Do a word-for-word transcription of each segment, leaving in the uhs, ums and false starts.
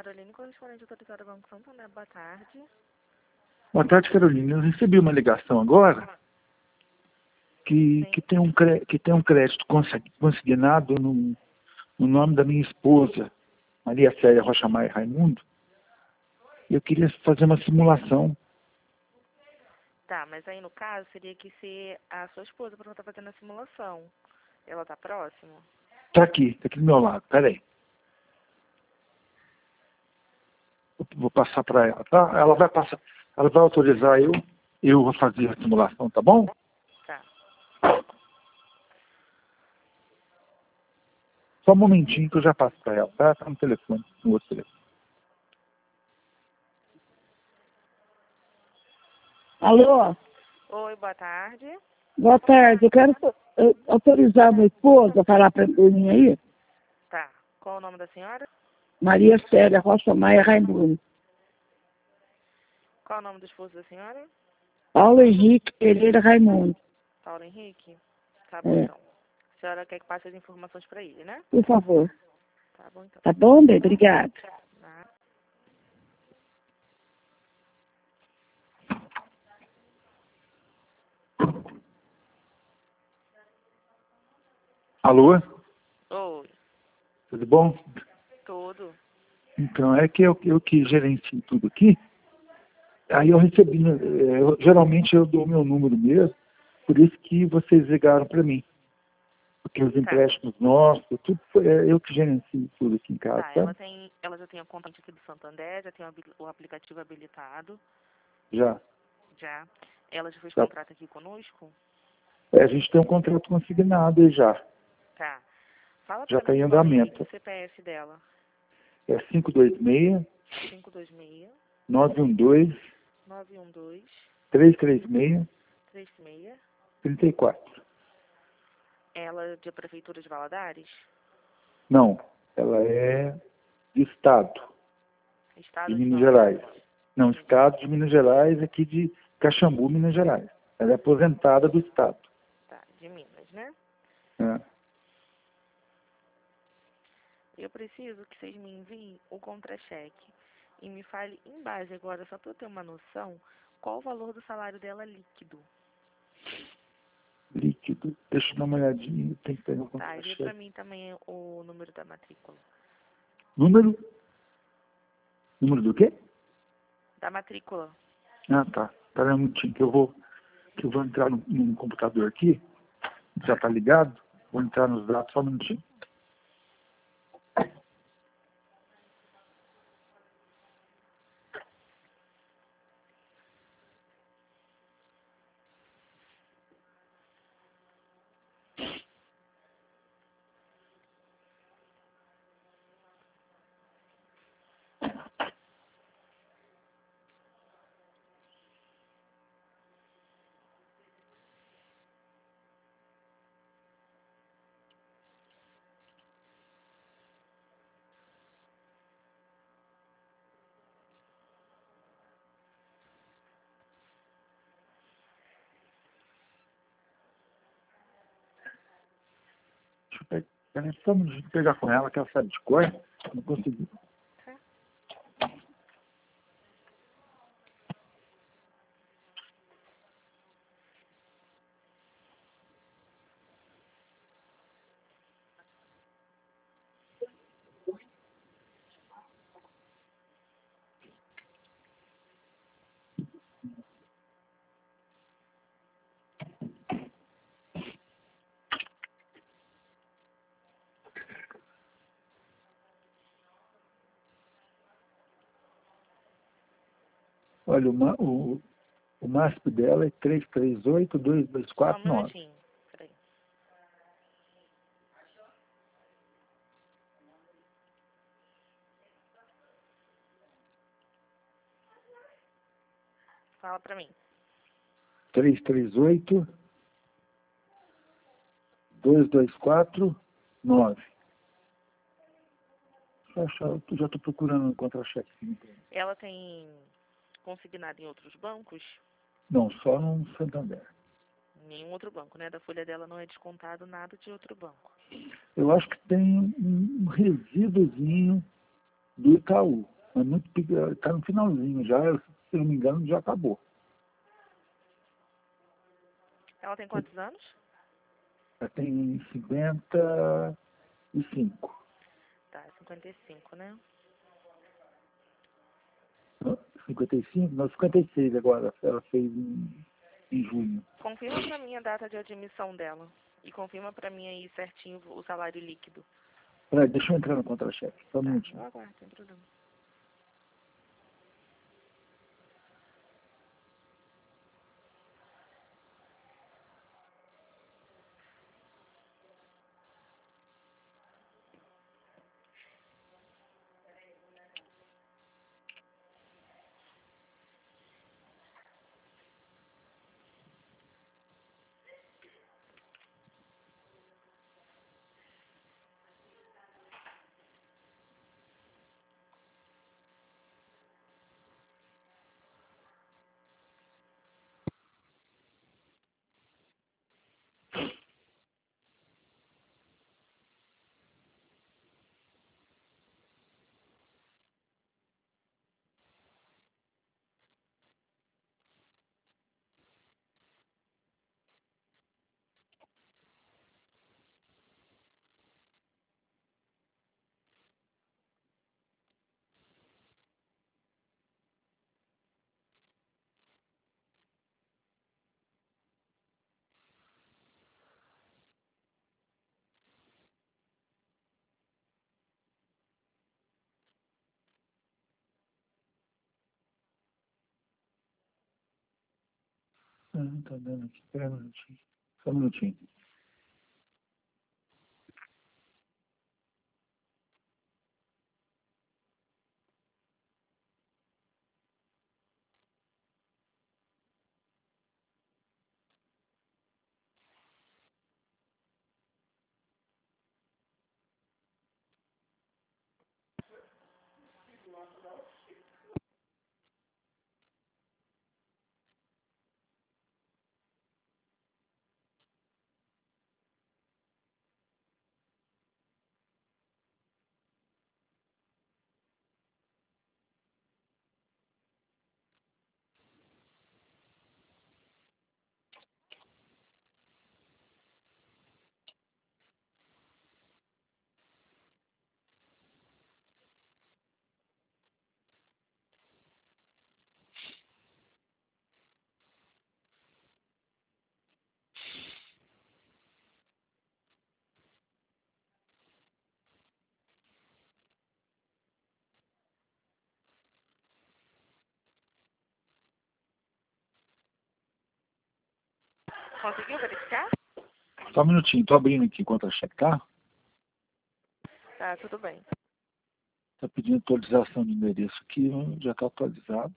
Caroline, correspondente autorizada Banco Santander. Boa tarde. Boa tarde, Carolina. Eu recebi uma ligação agora que, que, tem, um, cre- que tem um crédito consi- consignado no, no nome da minha esposa, Maria Célia Rocha Maia Raimundo. Eu queria fazer uma simulação. Tá, mas aí no caso seria que ser a sua esposa para estar fazendo a simulação. Ela tá próxima? Está aqui, está aqui do meu lado. Peraí. Vou passar para ela, tá? Ela vai passar, ela vai autorizar eu, eu vou fazer a simulação, tá bom? Tá. Só um momentinho que eu já passo para ela, tá? Tá no telefone, no outro telefone. Alô? Oi, boa tarde. Boa tarde. Eu quero eh, autorizar a minha esposa a falar para mim aí. Tá. Qual o nome da senhora? Maria Célia Rocha Maia Raimundo. Qual o nome do esposo da senhora? Paulo Henrique Pereira Raimundo. Paulo Henrique? Tá bom, É. então. A senhora quer que passe as informações para ele, né? Por favor. Tá bom, então. Tá bom, bem? Obrigada. Tá. Alô? Oi, Tudo bom? tudo. Então, é que eu, eu que gerencio tudo aqui. Aí eu recebi, né, eu- geralmente eu dou meu número mesmo, por isso que vocês ligaram para mim. Porque os empréstimos nossos, tudo foi, é eu que gerencio tudo aqui em casa, Tá, tá? ela tem, ela já tem a conta aqui do Santander, já tem o habi- o aplicativo habilitado, Já. já. Ela já fez Já. contrato aqui conosco? É, a gente tem um contrato consignado aí já. Tá. Fala Já pra está mim em o valor andamento. do C P F dela. É cinco dois seis, cinco dois seis, nove um dois, nove um dois, três três seis, três seis. três quatro. Ela é de Prefeitura de Valadares? Não, ela é de Estado, Estado de de Minas Valadares. Gerais. Não, Estado de Minas Gerais, aqui de Caxambu, Minas Gerais. Ela é aposentada do Estado. Tá, de Minas, né? É. Eu preciso que vocês me enviem o contra-cheque e me fale em base agora, só para eu ter uma noção, qual o valor do salário dela líquido. Líquido. Deixa eu dar uma olhadinha, tem que pegar o Tá, e vê contra-cheque. pra mim também o número da matrícula. Número? Número do quê? Da matrícula. Ah, tá. Espera um minutinho que eu vou, que eu vou entrar no, no computador aqui. Já está ligado? Vou entrar nos dados só um minutinho. Deixa eu pegar, peraí, só um minutinho, pegar com ela, que ela sabe de cor. Não consegui. Tá. Olha, o, ma- o, o M A S P dela é três três oito, dois dois Só um quatro nove. minutinho. Peraí. Fala pra mim. três três oito, dois dois quatro nove. Deixa eu achar, eu já estou procurando um contra-cheque. Ela tem consignado em outros bancos? Não, só no Santander. Nenhum outro banco, né? Da folha dela não é descontado nada de outro banco. Eu acho que tem um, um resíduozinho do Itaú. É muito pequeno, está no finalzinho já, se não me engano, já acabou. Ela tem quantos anos? Ela tem cinquenta e cinco. Tá, cinquenta e cinco, né? cinquenta e cinco? Não, cinquenta e seis agora. Ela fez em, em junho. Confirma pra mim a data de admissão dela. E confirma pra mim aí certinho o salário líquido. Peraí, deixa eu entrar no contra-cheque. Só um Tá, minutinho. eu aguardo, sem problema. Ah, não tá dando aqui. Espera um minutinho. Só um minutinho. Conseguiu verificar? Só um minutinho. Tô abrindo aqui o contra-cheque, tá? Tá, tudo bem. Tá pedindo atualização de endereço aqui. Já tá atualizado.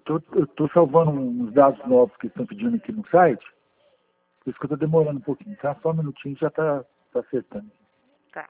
tô, eu tô salvando uns dados novos que estão pedindo aqui no site, por isso que eu tô demorando um pouquinho, tá? Só um minutinho já tá, tá acertando. Tá.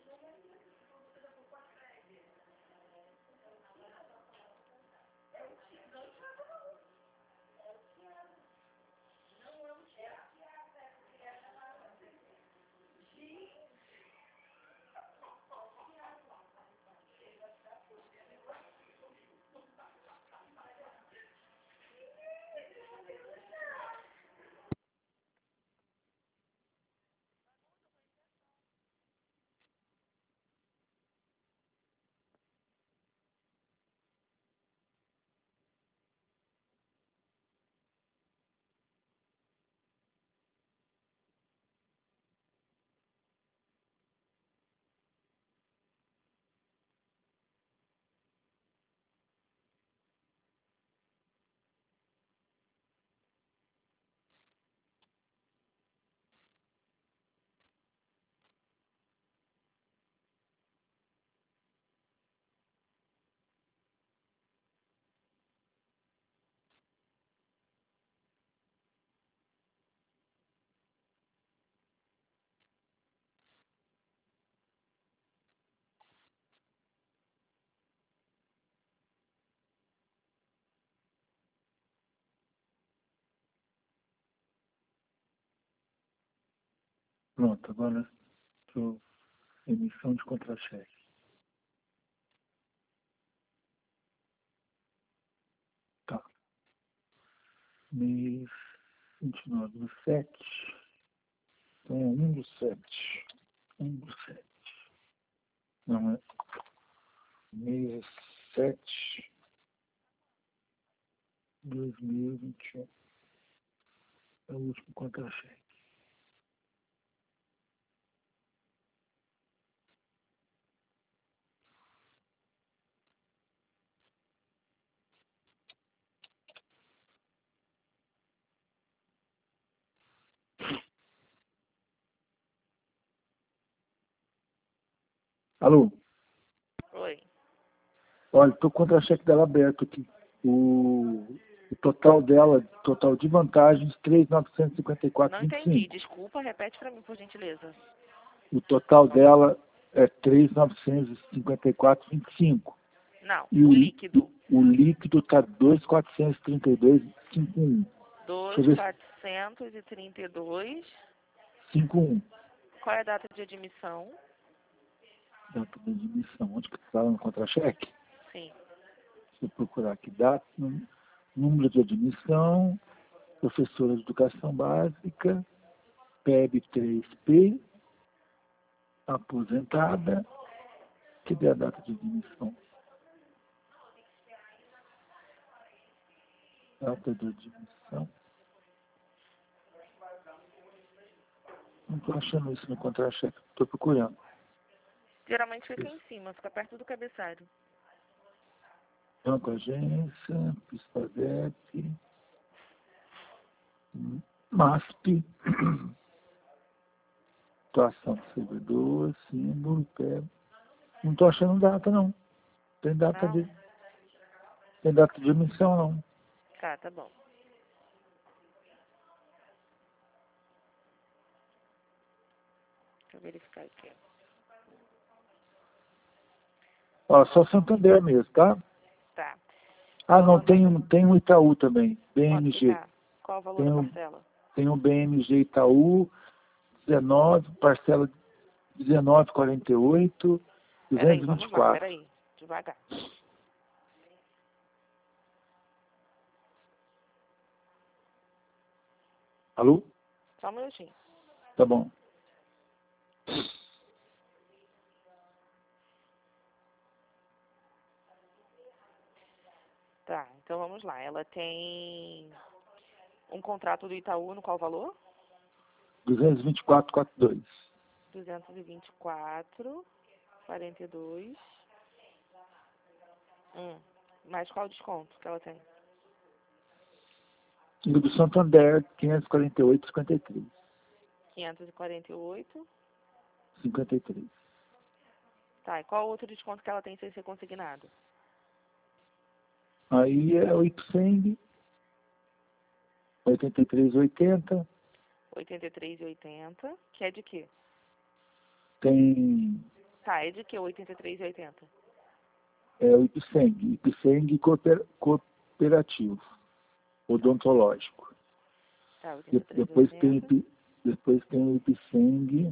Pronto, agora tô emissão de contra-cheque. Tá. Mês vinte e nove do sete. Então é um do sete. um do sete. Não é. Mês sete de dois mil e vinte e um. É o último contra-cheque. Alô? Oi. Olha, estou com o contra-cheque dela aberto aqui. O, o total dela, total de vantagens, três mil novecentos e cinquenta e quatro Não vírgula vinte e entendi. cinco. Desculpa, repete pra mim, por gentileza. O total dela é três mil novecentos e cinquenta e quatro vírgula vinte e cinco. Não, E o o, líquido. o líquido está dois mil quatrocentos e trinta e dois vírgula cinquenta e um. Deixa eu dois mil ver se quatrocentos e trinta e dois. cinquenta e um. Qual é a data de admissão? Data de admissão. Onde que está no contra-cheque? Sim. Deixa eu procurar aqui. Data, nú- número de admissão, professora de educação básica, P E B três P, aposentada. Cadê a data de admissão? Data de admissão. Não estou achando isso no contra-cheque. Estou procurando. Geralmente fica em cima, fica perto do cabeçalho. Banco Agência, Pispadep, MASP, situação do servidor, símbolo, P E B. Não estou achando data, não. Tem data Não? de, tem data de emissão, não. Tá, tá bom. Deixa eu verificar aqui. Ó, só Santander mesmo, tá? Tá. Ah, Tô não, tem mandando. um, tem um Itaú também, Quanto que B M G. tá? Qual o valor Tem da um, parcela? tem um B M G Itaú, dezenove, parcela dezenove vírgula quarenta e oito, Peraí, duzentos e vinte e vamos lá, quatro. peraí. Devagar. Alô? Só um minutinho. Tá bom. Tá, então vamos lá. Ela tem um contrato do Itaú no qual valor? duzentos e vinte e quatro vírgula quarenta e dois. duzentos e vinte e quatro, quarenta e dois. Hum. Mais qual o desconto que ela tem? E o do Santander, quinhentos e quarenta e oito vírgula cinquenta e três. quinhentos e quarenta e oito. cinquenta e três. Tá, e qual outro desconto que ela tem sem ser consignado? Aí é o Ipseng, oitenta e três e oitenta. oitenta e três e oitenta, que é de quê? Tem Tá, é de quê oitenta e três e oitenta? é, o Ipseng, Ipseng cooper, cooperativo, odontológico. Tá, De, oitenta e três e depois, tem, oitenta. Ip- depois tem o Ipseng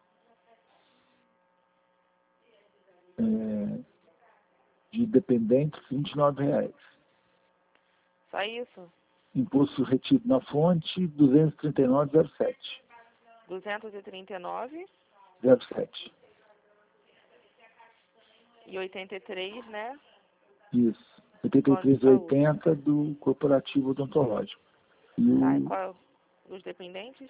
é, de dependentes, vinte e nove reais. Só isso? Imposto retido na fonte, duzentos e trinta e nove vírgula zero sete. duzentos e trinta e nove zero sete. e oitenta e três, né? Isso. oitenta e três e oitenta do corporativo odontológico. E Tá, e o qual dos dependentes?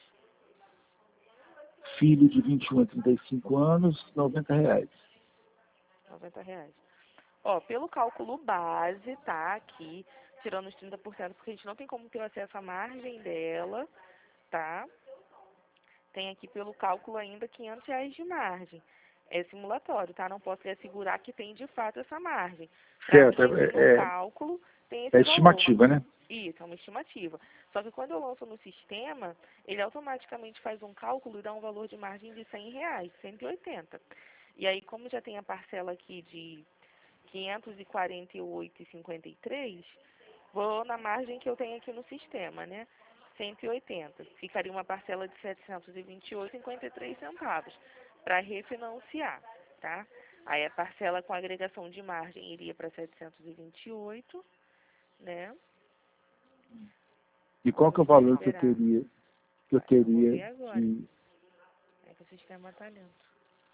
filho de vinte e um a trinta e cinco anos, noventa reais. noventa reais. Ó, pelo cálculo base, tá? Aqui, tirando os trinta por cento, porque a gente não tem como ter acesso à margem dela, tá? Tem aqui pelo cálculo ainda quinhentos reais de margem. É simulatório, tá? Não posso lhe assegurar que tem de fato essa margem. Pra Certo, mim, aqui no é, é, cálculo, tem esse é valor. estimativa, né? Isso, é uma estimativa. Só que quando eu lanço no sistema, ele automaticamente faz um cálculo e dá um valor de margem de cem reais, cento e oitenta. E aí, como já tem a parcela aqui de quinhentos e quarenta e oito reais e cinquenta e três centavos, vou na margem que eu tenho aqui no sistema, né? cento e oitenta. Ficaria uma parcela de setecentos e vinte e oito reais e cinquenta e três centavos para refinanciar, tá? Aí a parcela com agregação de margem iria para setecentos e vinte e oito, né? E qual que é o Vamos valor que eu esperar. teria, que eu Ah, eu vou teria ver agora. de... É que o sistema tá lento.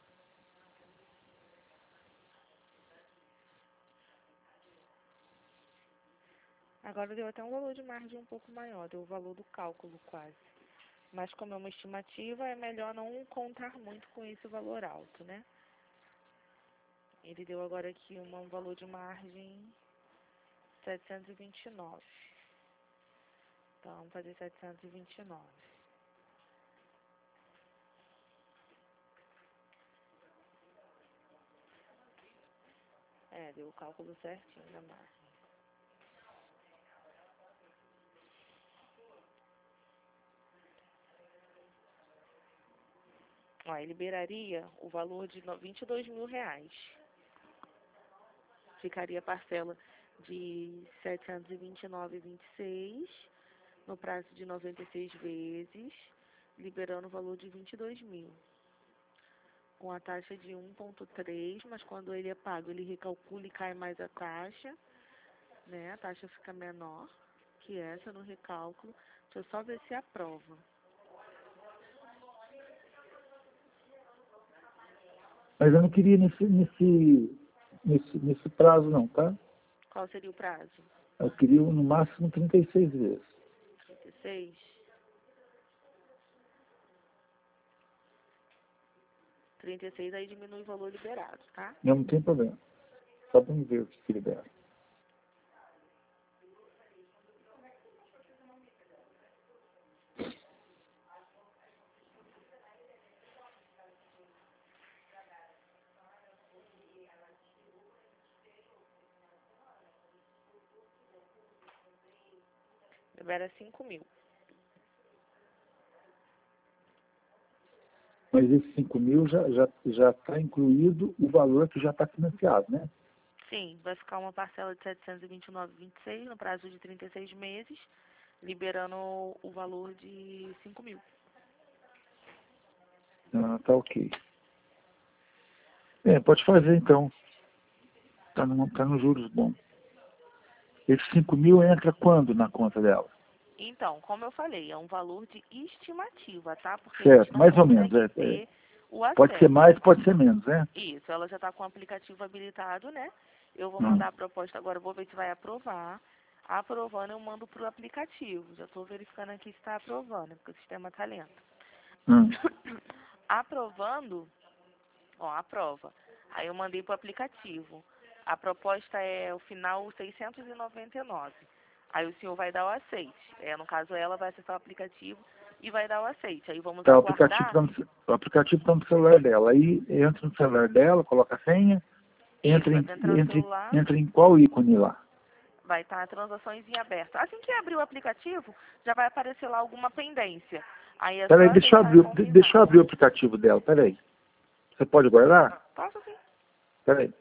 Agora deu até um valor de margem um pouco maior, deu o valor do cálculo quase. Mas como é uma estimativa, é melhor não contar muito com esse valor alto, né? Ele deu agora aqui uma, um valor de margem setecentos e vinte e nove. Então, vamos fazer setecentos e vinte e nove. É, deu o cálculo certinho da margem. Ó, aí liberaria o valor de vinte e dois mil reais. Ficaria a parcela de setecentos e vinte e nove reais e vinte e seis centavos no prazo de noventa e seis vezes, liberando o valor de vinte e dois mil. Com a taxa de um vírgula três, mas quando ele é pago, ele recalcula e cai mais a taxa, né? A taxa fica menor que essa no recálculo. Deixa eu só ver se aprova. Mas eu não queria nesse, nesse, nesse, nesse prazo não, tá? Qual seria o prazo? Eu queria no máximo trinta e seis vezes. trinta e seis? trinta e seis aí diminui o valor liberado, tá? Não, não tem problema. Só vamos ver o que se libera. Libera cinco mil. Mas esses cinco mil já já já está incluído o valor que já está financiado, né? Sim, vai ficar uma parcela de setecentos e vinte e nove reais e vinte e seis centavos no prazo de trinta e seis meses, liberando o valor de cinco mil. Ah, tá ok. É, pode fazer então. Tá no, tá nos juros bom. Esses cinco mil entra quando na conta dela? Então, como eu falei, é um valor de estimativa, tá? Porque a Certo, gente não mais ou menos. consegue É, é. ter o Pode ser acesso. mais, pode ser menos, né? Isso, ela já está com o aplicativo habilitado, né? Eu vou Hum, mandar a proposta agora, vou ver se vai aprovar. Aprovando, eu mando para o aplicativo. Já estou verificando aqui se está aprovando, porque o sistema está lento. hum. Aprovando, ó, aprova. Aí eu mandei para o aplicativo. A proposta é o final seiscentos e noventa e nove. Aí o senhor vai dar o aceite. É, no caso, ela vai acessar o aplicativo e vai dar o aceite. Aí vamos Tá, o aplicativo aguardar. tá no, o aplicativo tá no celular dela. Aí entra no celular dela, coloca a senha, Isso, entra vai em, entrar no entre, celular. entra em qual ícone lá? vai estar transações em aberto. Assim que abrir o aplicativo, já vai aparecer lá alguma pendência. Aí é Peraí, só deixa eu aceitar e abrir, de- deixa eu confirmar. abrir o aplicativo dela, peraí. Você pode guardar? Posso sim. Peraí.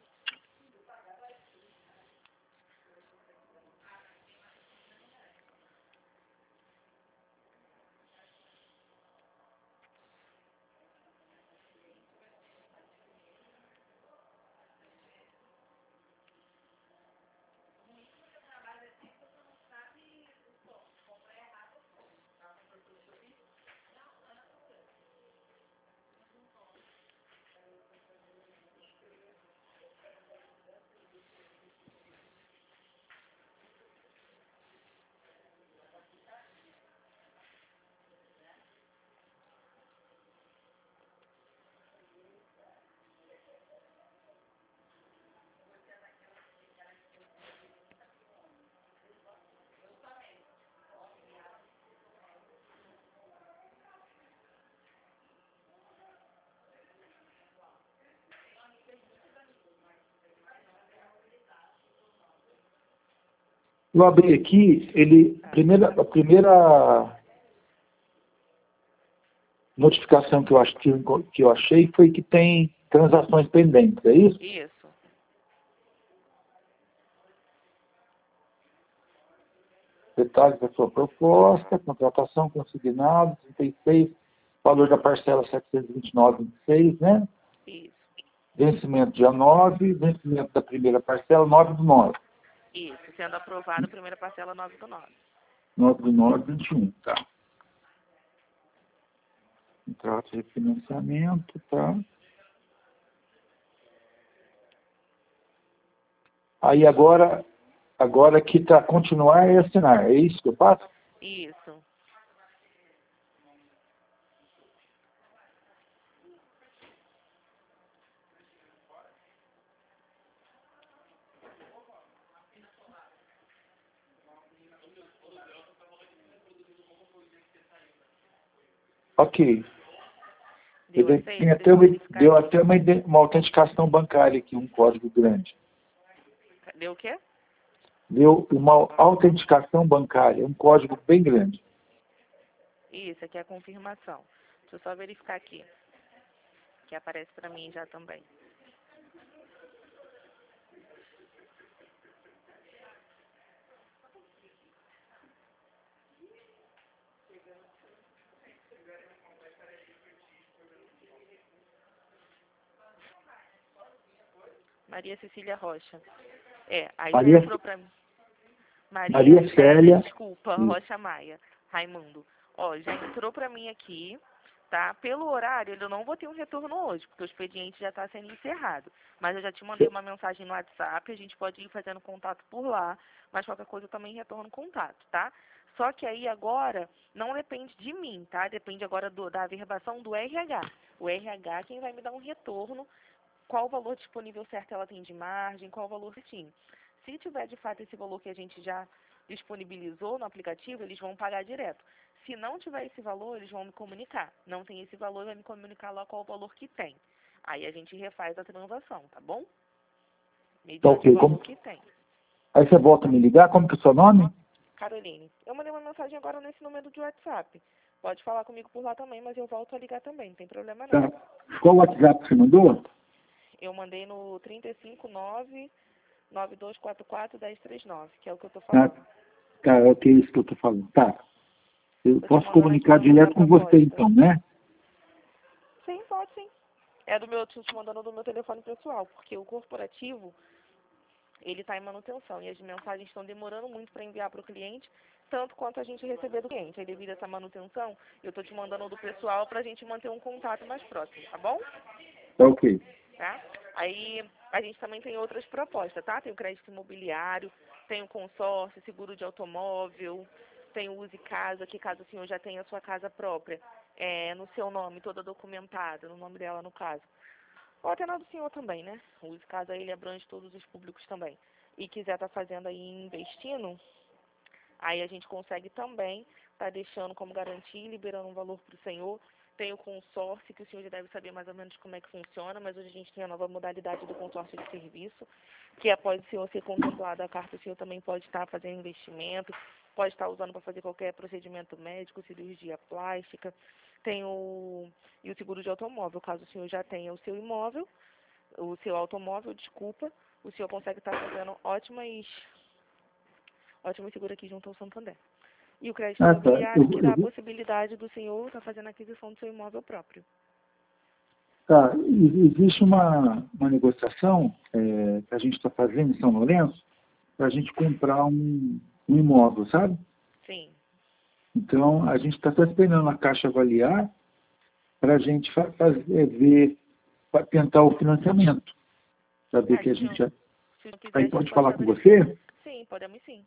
Eu abri aqui, ele, primeira, a primeira notificação que eu, ach- que eu achei foi que tem transações pendentes, é isso? Isso. Detalhes da sua proposta, contratação, consignado, trinta e seis, valor da parcela setecentos e vinte e nove vírgula vinte e seis, né? Isso. Vencimento dia nove, vencimento da primeira parcela nove do nove. Isso. Sendo aprovado a primeira parcela nove do nove. nove do nove, vinte e um, tá. Contrato de refinanciamento, tá. Aí agora, agora aqui está continuar e assinar, é isso que eu faço? Isso. Ok. Deu Ele aceito? tem Deixa até eu uma, verificar deu aqui. até uma, ide- uma autenticação bancária aqui, um código grande. Deu o quê? Deu uma autenticação bancária, um código bem grande. Isso, aqui é a confirmação. Deixa eu só verificar aqui. Que aparece para mim já também. Maria Cecília Rocha. É, aí já Maria, entrou para mim. Maria, Maria Célia, Célia, desculpa, hum, Rocha Maia, Raimundo. Ó, já entrou para mim aqui, tá? Pelo horário, eu não vou ter um retorno hoje, porque o expediente já está sendo encerrado. Mas eu já te mandei uma mensagem no WhatsApp, a gente pode ir fazendo contato por lá, mas qualquer coisa eu também retorno contato, tá? Só que aí agora não depende de mim, tá? Depende agora do, da averbação do R H. O R H quem vai me dar um retorno, qual o valor disponível certo ela tem de margem, qual o valor certinho. Se tiver de fato esse valor que a gente já disponibilizou no aplicativo, eles vão pagar direto. Se não tiver esse valor, eles vão me comunicar. Não tem esse valor, vai me comunicar lá qual o valor que tem. Aí a gente refaz a transação, tá bom? tá Mediante o ok. valor Como, que tem. aí você volta a me ligar, como que é o seu nome? Caroline, eu mandei uma mensagem agora nesse número de WhatsApp. Pode falar comigo por lá também, mas eu volto a ligar também, não tem problema não. Tá. Qual o WhatsApp que você mandou? Eu mandei no trinta e cinco nove nove dois quatro quatro um zero três nove, que é o que eu tô falando. Tá, tá, é ok, isso que eu tô falando. Tá. Eu Tô te posso mandando aqui comunicar o número da direto com você proposta. então, né? Sim, pode sim. É do meu, tô te mandando do meu telefone pessoal, porque o corporativo, ele está em manutenção e as mensagens estão demorando muito para enviar para o cliente, tanto quanto a gente receber do cliente. Aí devido a essa manutenção, eu estou te mandando do pessoal para a gente manter um contato mais próximo, tá bom? Tá ok. Tá? Aí a gente também tem outras propostas, tá? Tem o crédito imobiliário, tem o consórcio, seguro de automóvel, tem o Use Casa, que caso o senhor já tenha a sua casa própria, é, no seu nome, toda documentada, no nome dela no caso. Ou até na do senhor também, né? O Use Casa ele abrange todos os públicos também. E quiser estar fazendo aí investindo, aí a gente consegue também estar deixando como garantia e liberando um valor para o senhor Tem o consórcio, que o senhor já deve saber mais ou menos como é que funciona, mas hoje a gente tem a nova modalidade do consórcio de serviço, que após o senhor ser contemplado a carta, o senhor também pode estar fazendo investimento, pode estar usando para fazer qualquer procedimento médico, cirurgia plástica. Tem o, e o seguro de automóvel, caso o senhor já tenha o seu imóvel, o seu automóvel, desculpa, o senhor consegue estar fazendo ótimas, ótimos seguros aqui junto ao Santander. E o crédito Ah, tá. imobiliário, Eu, que vou- dá eu, a vou- possibilidade do senhor estar fazendo a aquisição do seu imóvel próprio. tá. E- Existe uma, uma negociação é, que a gente está fazendo em São Lourenço para a gente comprar um, um imóvel, sabe? Sim. Então, a gente está só esperando a Caixa avaliar para a gente fa fazer, ver, para tentar o financiamento. Saber Ah, que a se o gente senhor, já... se o senhor quiser, Aí a gente pode pode falar estar com verificando. você? Sim, podemos sim.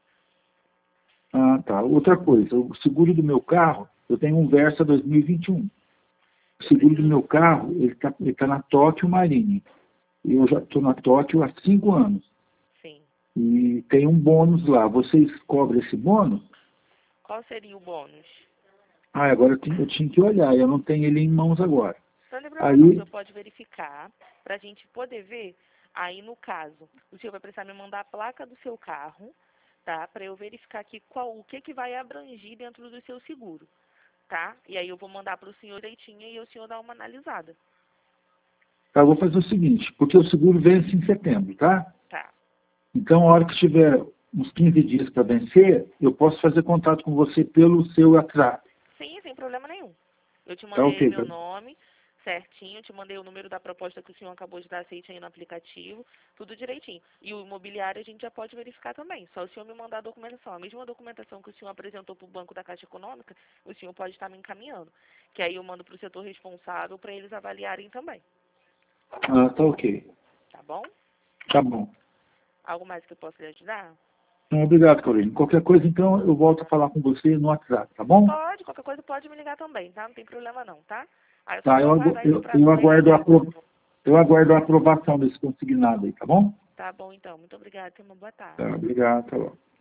Ah, tá. Outra coisa, o seguro do meu carro, eu tenho um Versa dois mil e vinte e um. O Eu seguro do preciso... meu carro, ele está ele tá na Tóquio Marine. Eu já estou na Tóquio há cinco anos. Sim. E tem um bônus lá. Vocês cobram esse bônus? Qual seria o bônus? Ah, agora eu tinha, eu tinha que olhar. Eu não tenho ele em mãos agora. Não tem problema não, o Aí, senhor pode verificar para a gente poder ver. Aí, no caso, o senhor vai precisar me mandar a placa do seu carro, tá? Para eu verificar aqui qual, o que, que vai abranger dentro do seu seguro, tá? E aí eu vou mandar para o senhor direitinho e o senhor dá uma analisada. tá, eu vou fazer o seguinte, porque o seguro vence em setembro, tá? Tá. Então, a hora que tiver uns quinze dias para vencer, eu posso fazer contato com você pelo seu WhatsApp. Sim, sem problema nenhum. Eu te Tá mandei aí ok, meu tá? nome certinho, te mandei o número da proposta que o senhor acabou de dar aceite aí no aplicativo, tudo direitinho. E o imobiliário a gente já pode verificar também, só o senhor me mandar a documentação. A mesma documentação que o senhor apresentou para o Banco da Caixa Econômica, o senhor pode estar me encaminhando, que aí eu mando para o setor responsável para eles avaliarem também, Ah, tá ok. tá bom? Tá bom. Algo mais que eu possa lhe ajudar? Então, obrigado, Carolina. Qualquer coisa, então, eu volto a falar com você no WhatsApp, tá bom? Pode, qualquer coisa pode me ligar também, tá? Não tem problema não, tá? Aí eu só Tá, vou eu, agu- aguardar esse eu, prazo eu, de aguardo a, vencimento. apro- eu aguardo a aprovação desse consignado aí, tá bom? Tá bom então, muito obrigada, tenha uma boa tarde. Tá, obrigado, tá bom.